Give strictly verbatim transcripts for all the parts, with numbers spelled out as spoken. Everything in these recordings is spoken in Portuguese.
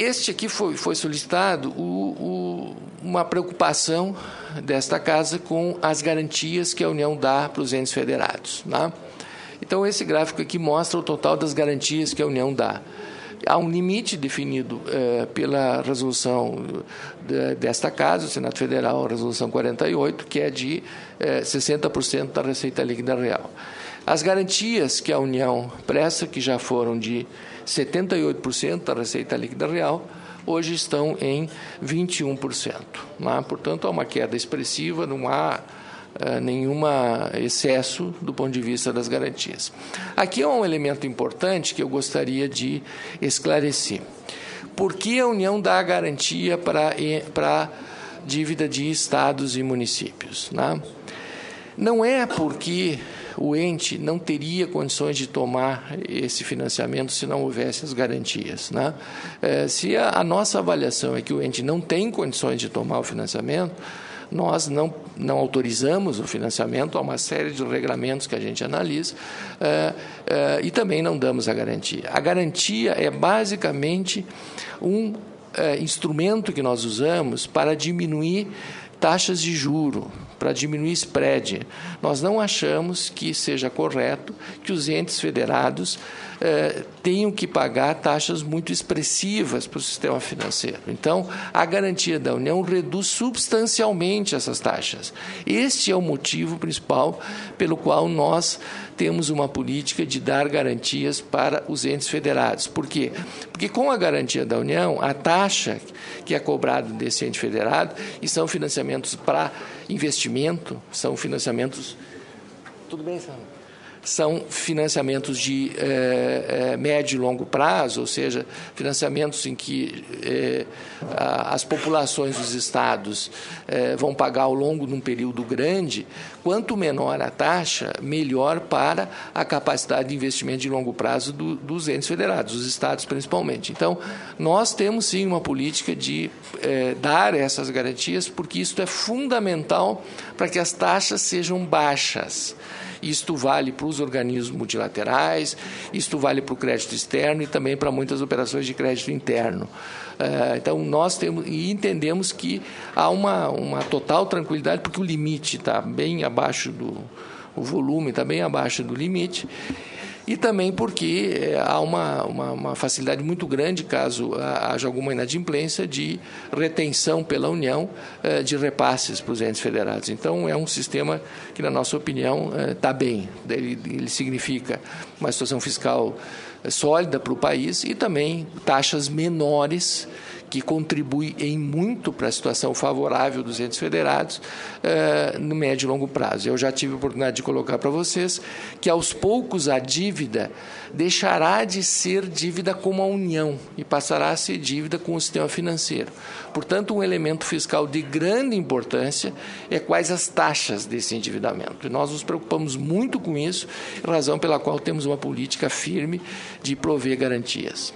Este aqui foi, foi solicitado o, o, uma preocupação desta Casa com as garantias que a União dá para os entes federados, né? Então, esse gráfico aqui mostra o total das garantias que a União dá. Há um limite definido eh, pela resolução de, desta Casa, o Senado Federal, a resolução quarenta e oito, que é de eh, sessenta por cento da Receita Líquida Real. As garantias que a União presta, que já foram de setenta e oito por cento da Receita Líquida Real, hoje estão em vinte e um por cento. Né? Portanto, há uma queda expressiva, não há uh, nenhum excesso do ponto de vista das garantias. Aqui é um elemento importante que eu gostaria de esclarecer. Por que a União dá a garantia para, para dívida de estados e municípios? Né? Não é porque o ente não teria condições de tomar esse financiamento se não houvesse as garantias, né? É, se a, a nossa avaliação é que o ente não tem condições de tomar o financiamento, nós não, não autorizamos o financiamento, há uma série de regramentos que a gente analisa, é, é, e também não damos a garantia. A garantia é basicamente um é, instrumento que nós usamos para diminuir taxas de juro, para diminuir spread. Nós não achamos que seja correto que os entes federados eh, tenham que pagar taxas muito expressivas para o sistema financeiro. Então, a garantia da União reduz substancialmente essas taxas. Este é o motivo principal pelo qual nós temos uma política de dar garantias para os entes federados. Por quê? Porque com a garantia da União, a taxa que é cobrada desse ente federado, e são financiamentos para investimento, são financiamentos... Tudo bem, Sandra? São financiamentos de eh, eh, médio e longo prazo, ou seja, financiamentos em que eh, as populações dos estados eh, vão pagar ao longo de um período grande. Quanto menor a taxa, melhor para a capacidade de investimento de longo prazo do, dos entes federados, dos estados principalmente. Então, nós temos sim uma política de eh, dar essas garantias, porque isso é fundamental para que as taxas sejam baixas. Isto vale para os organismos multilaterais, isto vale para o crédito externo e também para muitas operações de crédito interno. Então, nós temos e entendemos que há uma, uma total tranquilidade, porque o limite está bem abaixo do... o volume está bem abaixo do limite, e também porque há uma, uma, uma facilidade muito grande, caso haja alguma inadimplência, de retenção pela União de repasses para os entes federados. Então, é um sistema que, na nossa opinião, está bem. Ele, ele significa uma situação fiscal sólida para o país e também taxas menores, que contribui em muito para a situação favorável dos entes federados eh, no médio e longo prazo. Eu já tive a oportunidade de colocar para vocês que, aos poucos, a dívida deixará de ser dívida como a União e passará a ser dívida com o sistema financeiro. Portanto, um elemento fiscal de grande importância é quais as taxas desse endividamento. E nós nos preocupamos muito com isso, razão pela qual temos uma política firme de prover garantias.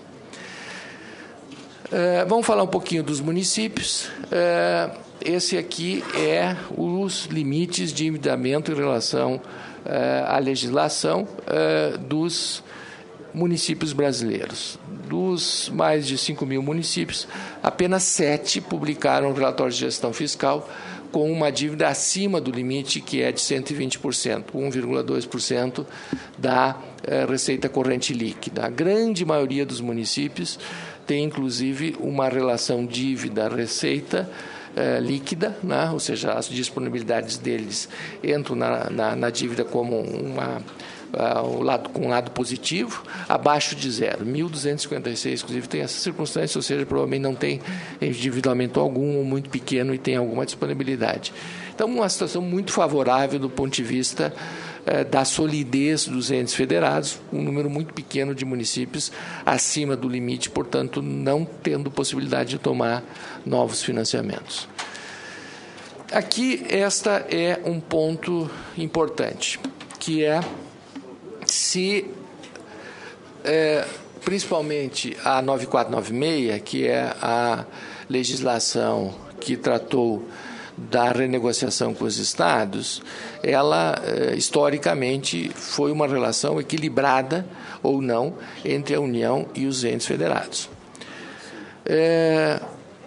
Uh, vamos falar um pouquinho dos municípios. Uh, esse aqui é os limites de endividamento em relação uh, à legislação uh, dos municípios brasileiros. Dos mais de cinco mil municípios, apenas sete publicaram relatórios de gestão fiscal com uma dívida acima do limite, que é de cento e vinte por cento, um vírgula dois por cento da uh, receita corrente líquida. A grande maioria dos municípios tem, inclusive, uma relação dívida-receita eh, líquida, né? Ou seja, as disponibilidades deles entram na, na, na dívida como uma, uh, um lado, com um lado positivo, abaixo de zero. mil duzentos e cinquenta e seis, inclusive, tem essa circunstância, ou seja, provavelmente não tem endividamento algum ou muito pequeno e tem alguma disponibilidade. Então, uma situação muito favorável do ponto de vista da solidez dos entes federados, um número muito pequeno de municípios acima do limite, portanto, não tendo possibilidade de tomar novos financiamentos. Aqui, esta é um ponto importante, que é se, é, principalmente a nove mil quatrocentos e noventa e seis, que é a legislação que tratou da renegociação com os estados, ela, historicamente, foi uma relação equilibrada ou não entre a União e os entes federados. É,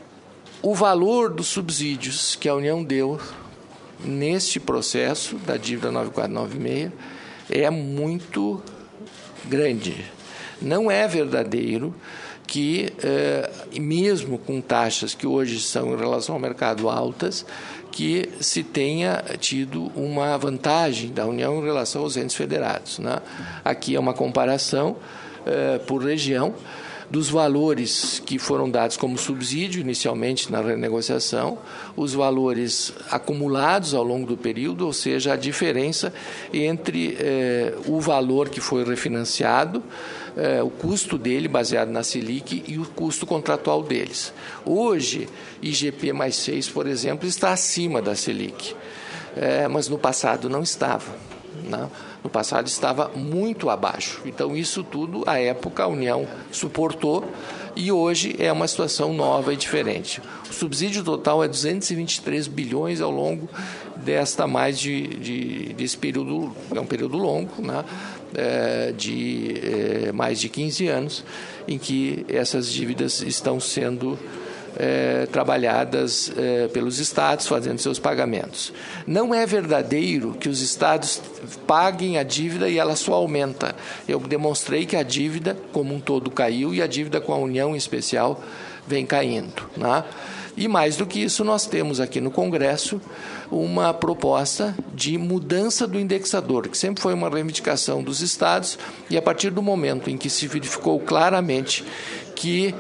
o valor dos subsídios que a União deu neste processo da dívida nove quatro nove seis é muito grande. Não é verdadeiro que, eh, mesmo com taxas que hoje são, em relação ao mercado, altas, que se tenha tido uma vantagem da União em relação aos entes federados, né? Aqui é uma comparação eh, por região dos valores que foram dados como subsídio inicialmente na renegociação, os valores acumulados ao longo do período, ou seja, a diferença entre eh, o valor que foi refinanciado, eh, o custo dele baseado na Selic e o custo contratual deles. Hoje, I G P mais seis, por exemplo, está acima da Selic, eh, mas no passado não estava, não? No passado estava muito abaixo. Então, isso tudo, à época, a União suportou e hoje é uma situação nova e diferente. O subsídio total é duzentos e vinte e três bilhões ao longo desta mais de, de desse período, é um período longo, né? É, de é, mais de quinze anos, em que essas dívidas estão sendo É, trabalhadas é, pelos estados, fazendo seus pagamentos. Não é verdadeiro que os estados paguem a dívida e ela só aumenta. Eu demonstrei que a dívida como um todo caiu e a dívida com a União em especial vem caindo, né? E mais do que isso, nós temos aqui no Congresso uma proposta de mudança do indexador, que sempre foi uma reivindicação dos estados, e a partir do momento em que se verificou claramente que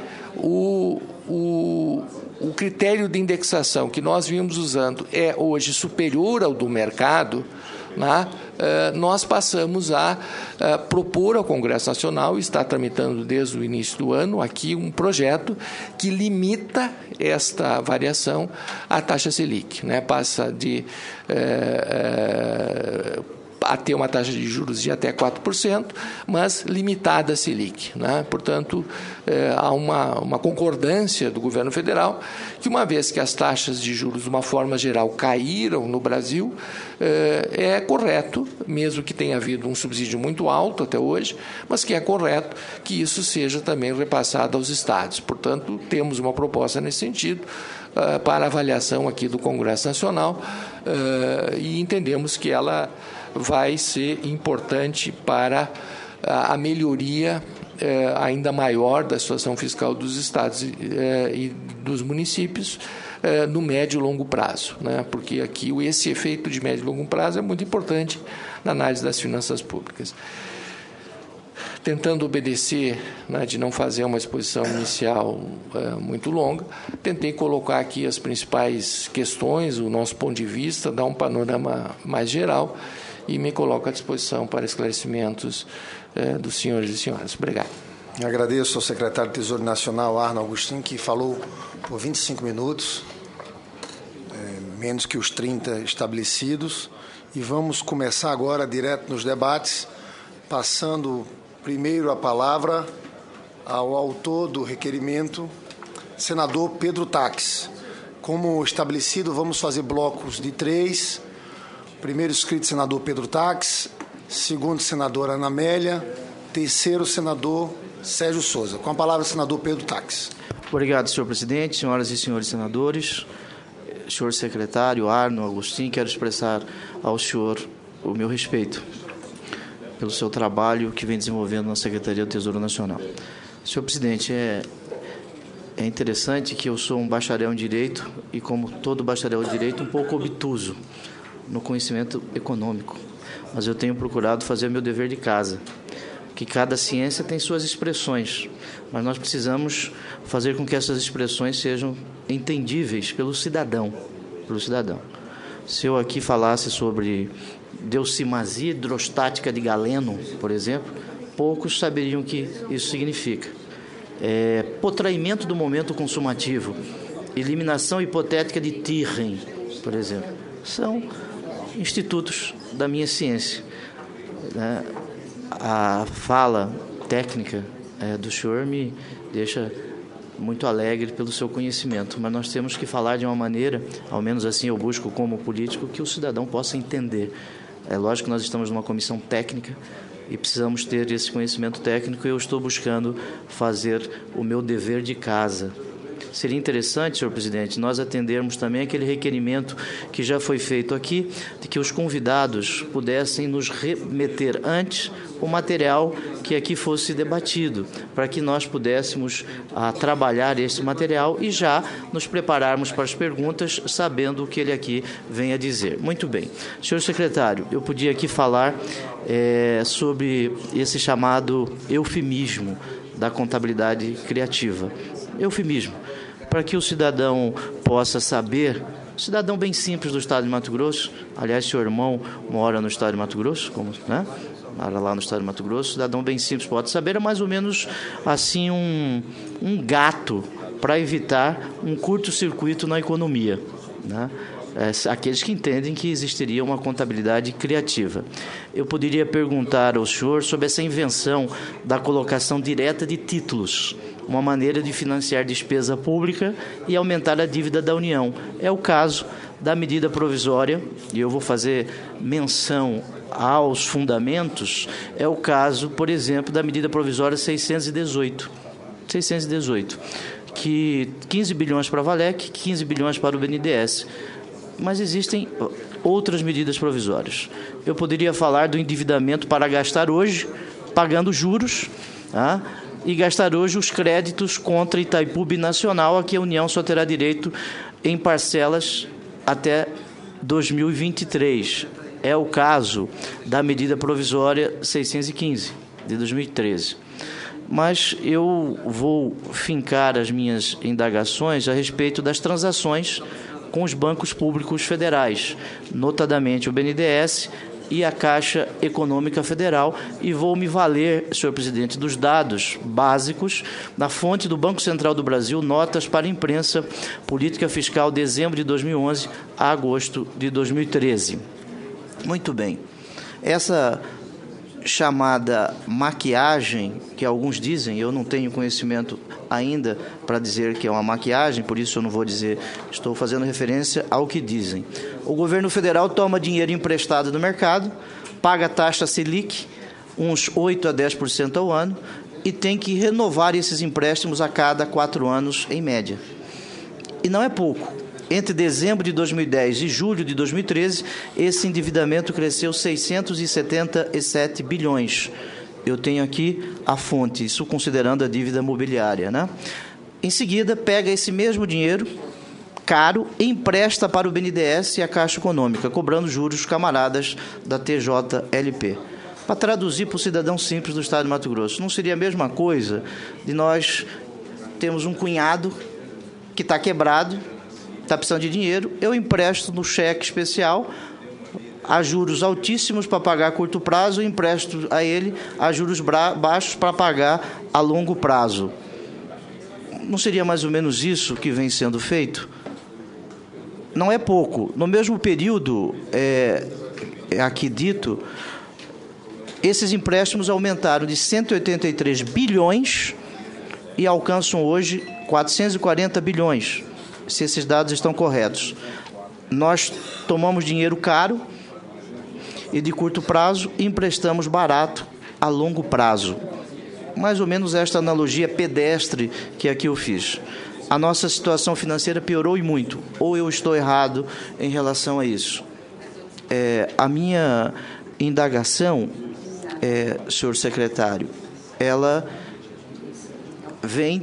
o O, o critério de indexação que nós vimos usando é hoje superior ao do mercado, né? uh, nós passamos a uh, propor ao Congresso Nacional, e está tramitando desde o início do ano, aqui um projeto que limita esta variação à taxa Selic, né? Passa de uh, uh, a ter uma taxa de juros de até quatro por cento, mas limitada a Selic, né? Portanto, é, há uma, uma concordância do governo federal que, uma vez que as taxas de juros, de uma forma geral, caíram no Brasil, é, é correto, mesmo que tenha havido um subsídio muito alto até hoje, mas que é correto que isso seja também repassado aos estados. Portanto, temos uma proposta nesse sentido, uh, para avaliação aqui do Congresso Nacional, uh, e entendemos que ela vai ser importante para a melhoria eh, ainda maior da situação fiscal dos estados eh, e dos municípios eh, no médio e longo prazo, né? Porque aqui esse efeito de médio e longo prazo é muito importante na análise das finanças públicas. Tentando obedecer, né, de não fazer uma exposição inicial eh, muito longa, tentei colocar aqui as principais questões, o nosso ponto de vista, dar um panorama mais geral, e me coloco à disposição para esclarecimentos eh, dos senhores e senhoras. Obrigado. Eu agradeço ao secretário de Tesouro Nacional, Arno Agostinho, que falou por vinte e cinco minutos, é, menos que os trinta estabelecidos, e vamos começar agora direto nos debates, passando primeiro a palavra ao autor do requerimento, senador Pedro Taques. Como estabelecido, vamos fazer blocos de três. Primeiro inscrito, senador Pedro Taques. Segundo, senadora Ana Amélia. Terceiro, senador Sérgio Souza. Com a palavra, senador Pedro Taques. Obrigado, senhor presidente, senhoras e senhores senadores. Senhor secretário Arno Agostinho, quero expressar ao senhor o meu respeito pelo seu trabalho que vem desenvolvendo na Secretaria do Tesouro Nacional. Senhor presidente, é, é interessante que eu sou um bacharel em Direito e, como todo bacharel em Direito, um pouco obtuso no conhecimento econômico, mas eu tenho procurado fazer o meu dever de casa, que cada ciência tem suas expressões, mas nós precisamos fazer com que essas expressões sejam entendíveis pelo cidadão, pelo cidadão. Se eu aqui falasse sobre deucimasia hidrostática de Galeno, por exemplo, poucos saberiam o que isso significa. É, potraimento do momento consumativo, eliminação hipotética de Tirren, por exemplo, são institutos da minha ciência. Né? A fala técnica é, do senhor me deixa muito alegre pelo seu conhecimento, mas nós temos que falar de uma maneira, ao menos assim eu busco como político, que o cidadão possa entender. É lógico que nós estamos numa comissão técnica e precisamos ter esse conhecimento técnico, e eu estou buscando fazer o meu dever de casa seria interessante, senhor presidente, nós atendermos também aquele requerimento que já foi feito aqui, de que os convidados pudessem nos remeter antes o material que aqui fosse debatido, para que nós pudéssemos ah, trabalhar esse material e já nos prepararmos para as perguntas, sabendo o que ele aqui vem a dizer. Muito bem. Senhor secretário, eu podia aqui falar é, sobre esse chamado eufemismo da contabilidade criativa. Eufemismo, para que o cidadão possa saber, cidadão bem simples do estado de Mato Grosso, aliás, seu irmão mora no estado de Mato Grosso, como, né? Mora lá no estado de Mato Grosso, cidadão bem simples pode saber, é mais ou menos assim um, um gato para evitar um curto-circuito na economia, né? É, aqueles que entendem que existiria uma contabilidade criativa. Eu poderia perguntar ao senhor sobre essa invenção da colocação direta de títulos, uma maneira de financiar despesa pública e aumentar a dívida da União. É o caso da medida provisória, e eu vou fazer menção aos fundamentos, é o caso, por exemplo, da medida provisória seiscentos e dezoito, seiscentos e dezoito, que quinze bilhões para a Valec, quinze bilhões para o B N D E S. Mas existem outras medidas provisórias. Eu poderia falar do endividamento para gastar hoje, pagando juros, tá? E gastar hoje os créditos contra Itaipu Binacional, a que a União só terá direito em parcelas até dois mil e vinte e três. É o caso da medida provisória seiscentos e quinze, de dois mil e treze. Mas eu vou fincar as minhas indagações a respeito das transações com os bancos públicos federais, notadamente o B N D E S e a Caixa Econômica Federal, e vou me valer, senhor presidente, dos dados básicos na fonte do Banco Central do Brasil, notas para a imprensa, política fiscal, dezembro de dois mil e onze a agosto de dois mil e treze. Muito bem. Essa chamada maquiagem, que alguns dizem, eu não tenho conhecimento ainda para dizer que é uma maquiagem, por isso eu não vou dizer, estou fazendo referência ao que dizem. O governo federal toma dinheiro emprestado do mercado, paga taxa Selic, uns oito a dez por cento ao ano, e tem que renovar esses empréstimos a cada quatro anos, em média. E não é pouco. Entre dezembro de dois mil e dez e julho de dois mil e treze, esse endividamento cresceu seiscentos e setenta e sete bilhões. Eu tenho aqui a fonte, isso considerando a dívida mobiliária, né? Em seguida, pega esse mesmo dinheiro, caro, e empresta para o B N D E S e a Caixa Econômica, cobrando juros camaradas da T J L P. Para traduzir para o cidadão simples do estado de Mato Grosso, não seria a mesma coisa de nós termos um cunhado que está quebrado, está precisando de dinheiro, eu empresto no cheque especial a juros altíssimos para pagar a curto prazo e empresto a ele a juros baixos para pagar a longo prazo. Não seria mais ou menos isso que vem sendo feito? Não é pouco. No mesmo período, é, é aqui dito, esses empréstimos aumentaram de cento e oitenta e três bilhões e alcançam hoje quatrocentos e quarenta bilhões. Se esses dados estão corretos. Nós tomamos dinheiro caro e de curto prazo e emprestamos barato a longo prazo. Mais ou menos esta analogia pedestre que aqui eu fiz. A nossa situação financeira piorou e muito. Ou eu estou errado em relação a isso? É, a minha indagação, é, senhor secretário, ela vem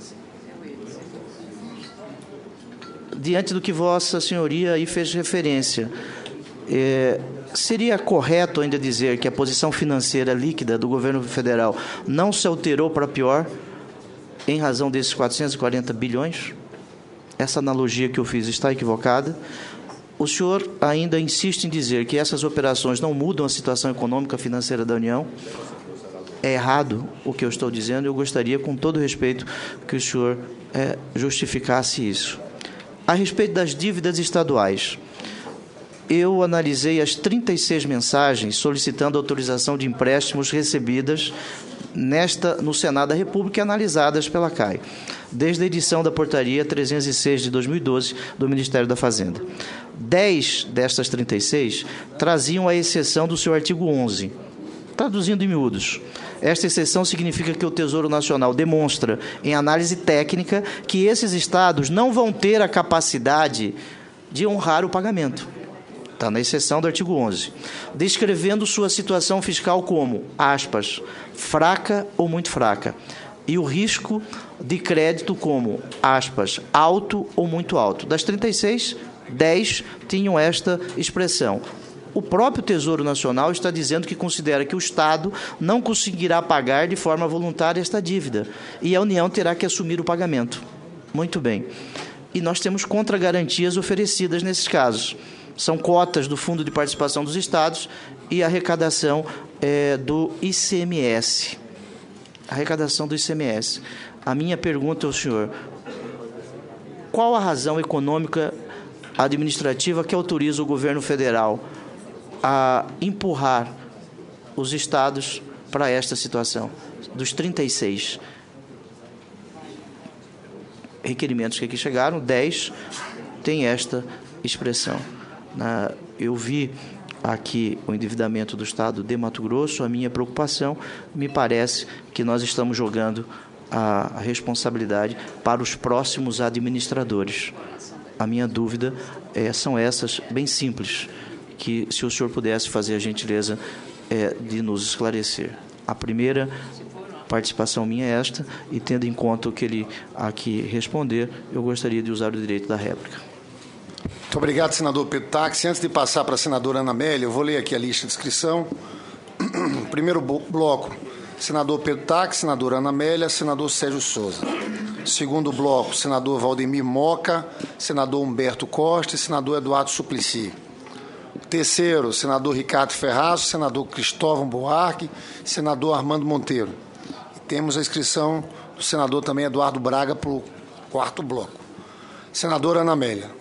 diante do que Vossa Senhoria aí fez referência. É, seria correto ainda dizer que a posição financeira líquida do governo federal não se alterou para pior em razão desses quatrocentos e quarenta bilhões? Essa analogia que eu fiz está equivocada? O senhor ainda insiste em dizer que essas operações não mudam a situação econômica financeira da União? É errado o que eu estou dizendo, eu gostaria, com todo respeito, que o senhor é, justificasse isso. A respeito das dívidas estaduais, eu analisei as trinta e seis mensagens solicitando autorização de empréstimos recebidas nesta, no Senado da República e analisadas pela C A I, desde a edição da portaria trezentos e seis de dois mil e doze do Ministério da Fazenda. Dez destas trinta e seis traziam a exceção do seu artigo onze. traduzindo em miúdos, esta exceção significa que o Tesouro Nacional demonstra, em análise técnica, que esses estados não vão ter a capacidade de honrar o pagamento. Está na exceção do artigo onze. Descrevendo sua situação fiscal como, aspas, fraca ou muito fraca, e o risco de crédito como, aspas, alto ou muito alto. Das trinta e seis, dez tinham esta expressão. O próprio Tesouro Nacional está dizendo que considera que o Estado não conseguirá pagar de forma voluntária esta dívida e a União terá que assumir o pagamento. Muito bem. E nós temos contragarantias oferecidas nesses casos. São cotas do Fundo de Participação dos Estados e arrecadação é, do I C M S. Arrecadação do I C M S. A minha pergunta ao senhor, qual a razão econômica administrativa que autoriza o governo federal a empurrar os estados para esta situação? Dos trinta e seis requerimentos que aqui chegaram, dez tem esta expressão. Na, eu vi aqui o endividamento do Estado de Mato Grosso. A minha preocupação, me parece que nós estamos jogando a, a responsabilidade para os próximos administradores. A minha dúvida é, são essas, bem simples, que se o senhor pudesse fazer a gentileza é, de nos esclarecer. A primeira participação minha é esta, e tendo em conta o que ele aqui responder, eu gostaria de usar o direito da réplica. Muito obrigado, senador Pedro Táxi. Antes de passar para a senadora Ana Amélia, eu vou ler aqui a lista de inscrição. Primeiro bloco, senador Pedro Táxi, senadora Ana Amélia, senador Sérgio Souza. Segundo bloco, senador Valdemir Moca, senador Humberto Costa e senador Eduardo Suplicy. Terceiro, senador Ricardo Ferraz, senador Cristóvão Buarque, senador Armando Monteiro. E temos a inscrição do senador também Eduardo Braga para o quarto bloco. Senadora Ana Amélia.